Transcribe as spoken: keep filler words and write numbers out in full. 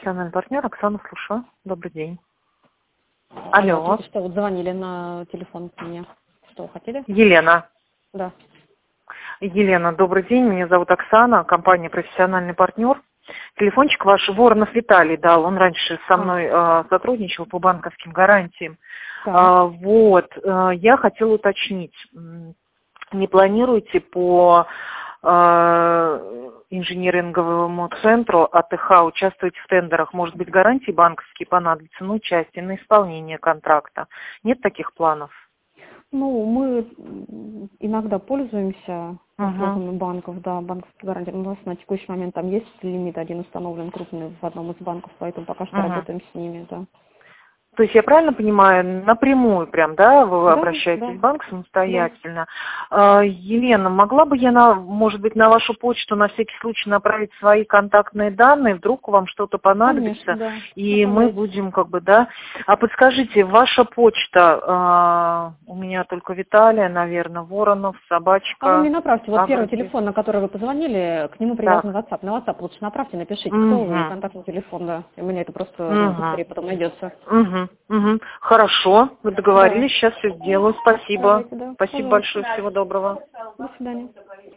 профессиональный партнер Оксана, слушаю. Добрый день. Алло, Алло. только что вот звонили на телефон к мне. Что, хотели? Елена. Да. Елена, добрый день. Меня зовут Оксана, компания «Профессиональный партнер». Телефончик ваш Воронов Виталий дал. Он раньше со мной э, сотрудничал по банковским гарантиям. А, вот. Э, я хотела уточнить. Не планируете по э, инжиниринговому центру АТХ участвовать в тендерах? Может быть, гарантии банковские понадобятся на участие, на исполнение контракта? Нет таких планов? Ну, мы иногда пользуемся услугами Угу. банков, да, банковские гарантии. У нас на текущий момент там есть лимит один установлен крупный в одном из банков, поэтому пока что Угу. работаем с ними, да. То есть я правильно понимаю, напрямую прям, да, вы Да, обращаетесь да, в банк да. самостоятельно. А, Елена, могла бы я, на, может быть, на вашу почту на всякий случай направить свои контактные данные, вдруг вам что-то понадобится, Конечно, да. и мы Направляйте. будем как бы, да. А подскажите, ваша почта, а, у меня только Виталия, наверное, Воронов, А вы мне собачка, направьте, вот первый агротех. телефон, на который вы позвонили, к нему привязан Так. WhatsApp. На WhatsApp лучше направьте, напишите, кто вы и Угу. контактный телефон, да. И у меня это просто, ну, Угу. быстрее потом найдется. Угу, угу. Хорошо, вы Да. договорились, сейчас все сделаю. Спасибо. Отправляйте, да. Спасибо Пожалуйста. большое, всего доброго. До свидания.